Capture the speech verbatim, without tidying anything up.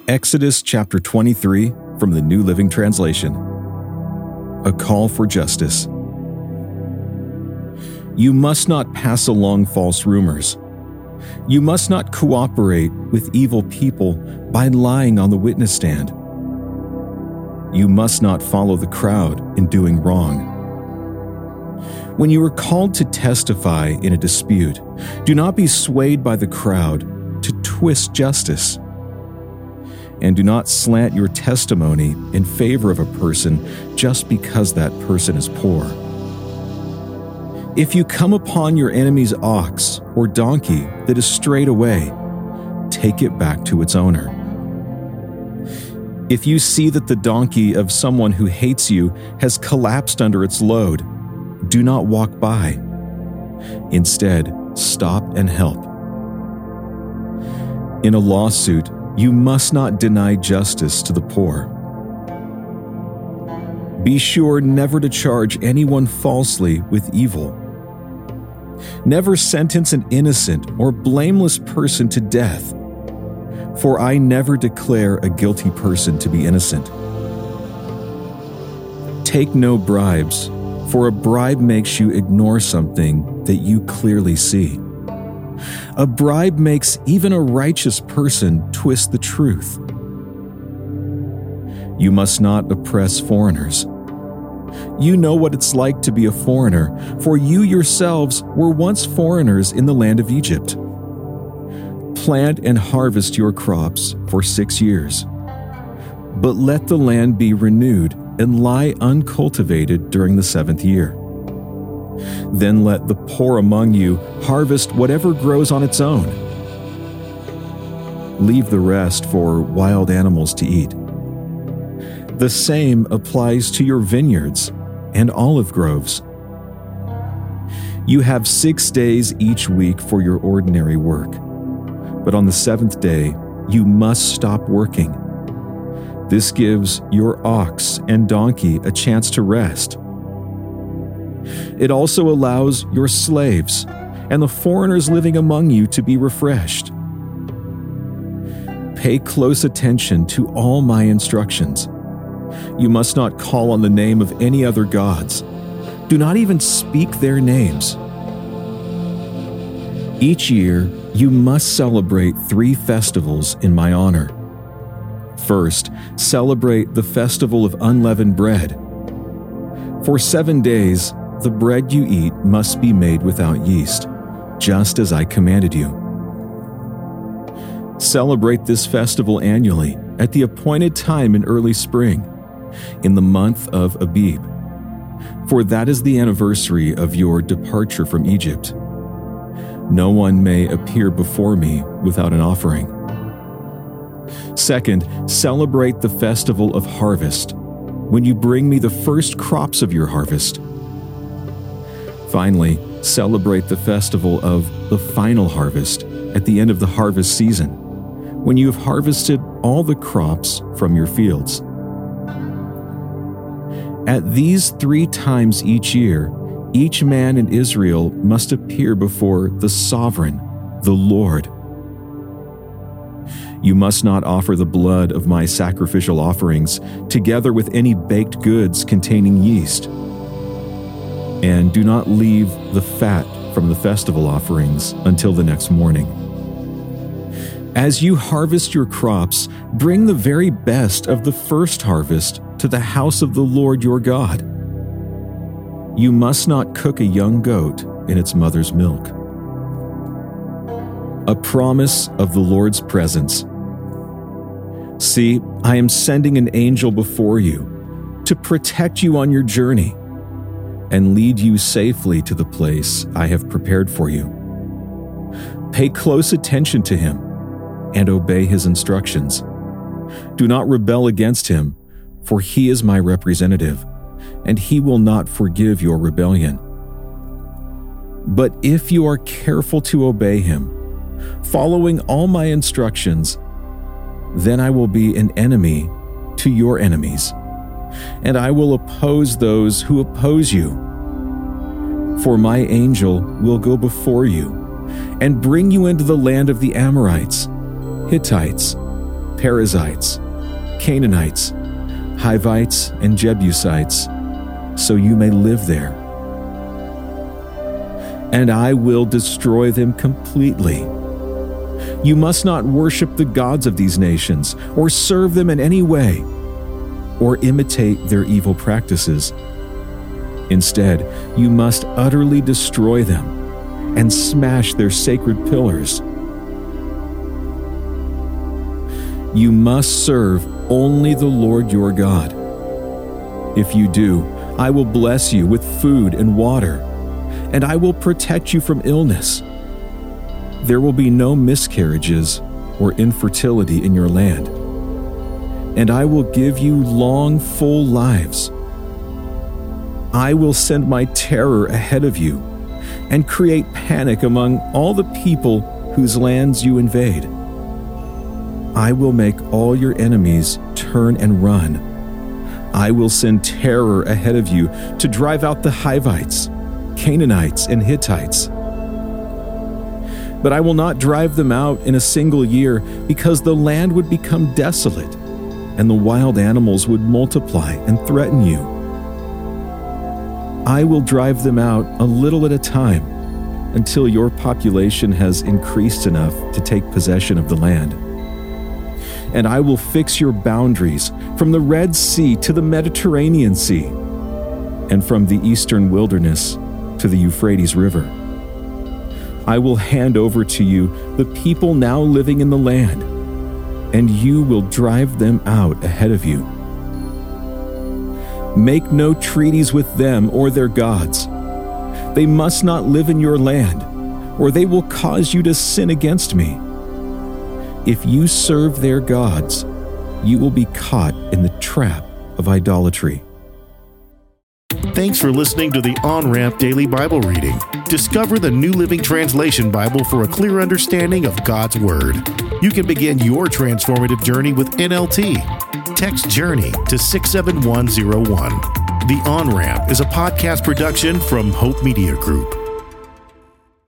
Exodus chapter twenty-three from the New Living Translation. A call for justice. You must not pass along false rumors. You must not cooperate with evil people by lying on the witness stand. You must not follow the crowd in doing wrong. When you are called to testify in a dispute, do not be swayed by the crowd to twist justice. And do not slant your testimony in favor of a person just because that person is poor. If you come upon your enemy's ox or donkey that is strayed away, take it back to its owner. If you see that the donkey of someone who hates you has collapsed under its load, do not walk by. Instead, stop and help. In a lawsuit, you must not deny justice to the poor. Be sure never to charge anyone falsely with evil. Never sentence an innocent or blameless person to death, for I never declare a guilty person to be innocent. Take no bribes, for a bribe makes you ignore something that you clearly see. A bribe makes even a righteous person twist the truth. You must not oppress foreigners. You know what it's like to be a foreigner, for you yourselves were once foreigners in the land of Egypt. Plant and harvest your crops for six years, but let the land be renewed and lie uncultivated during the seventh year. Then let the poor among you harvest whatever grows on its own. Leave the rest for wild animals to eat. The same applies to your vineyards and olive groves. You have six days each week for your ordinary work, but on the seventh day you must stop working. This gives your ox and donkey a chance to rest. It also allows your slaves and the foreigners living among you to be refreshed. Pay close attention to all my instructions. You must not call on the name of any other gods. Do not even speak their names. Each year, you must celebrate three festivals in my honor. First, celebrate the festival of unleavened bread. For seven days, the bread you eat must be made without yeast, just as I commanded you. Celebrate this festival annually at the appointed time in early spring, in the month of Abib, for that is the anniversary of your departure from Egypt. No one may appear before me without an offering. Second, celebrate the festival of harvest, when you bring me the first crops of your harvest. Finally, celebrate the festival of the final harvest at the end of the harvest season, when you have harvested all the crops from your fields. At these three times each year, each man in Israel must appear before the Sovereign, the Lord. You must not offer the blood of my sacrificial offerings together with any baked goods containing yeast. And do not leave the fat from the festival offerings until the next morning. As you harvest your crops, bring the very best of the first harvest to the house of the Lord your God. You must not cook a young goat in its mother's milk. A promise of the Lord's presence. See, I am sending an angel before you to protect you on your journey and lead you safely to the place I have prepared for you. Pay close attention to him and obey his instructions. Do not rebel against him, for he is my representative, and he will not forgive your rebellion. But if you are careful to obey him, following all my instructions, then I will be an enemy to your enemies, and I will oppose those who oppose you. For my angel will go before you and bring you into the land of the Amorites, Hittites, Perizzites, Canaanites, Hivites, and Jebusites, so you may live there. And I will destroy them completely. You must not worship the gods of these nations, or serve them in any way, or imitate their evil practices. Instead, you must utterly destroy them and smash their sacred pillars. You must serve only the Lord your God. If you do, I will bless you with food and water, and I will protect you from illness. There will be no miscarriages or infertility in your land, and I will give you long, full lives. I will send my terror ahead of you and create panic among all the people whose lands you invade. I will make all your enemies turn and run. I will send terror ahead of you to drive out the Hivites, Canaanites, and Hittites. But I will not drive them out in a single year, because the land would become desolate, and the wild animals would multiply and threaten you. I will drive them out a little at a time, until your population has increased enough to take possession of the land. And I will fix your boundaries from the Red Sea to the Mediterranean Sea, and from the eastern wilderness to the Euphrates River. I will hand over to you the people now living in the land, and you will drive them out ahead of you. Make no treaties with them or their gods. They must not live in your land, or they will cause you to sin against me. If you serve their gods, you will be caught in the trap of idolatry. Thanks for listening to the On-Ramp Daily Bible Reading. Discover the New Living Translation Bible for a clear understanding of God's Word. You can begin your transformative journey with N L T. Text JOURNEY to six seven one zero one. The On-Ramp is a podcast production from Hope Media Group.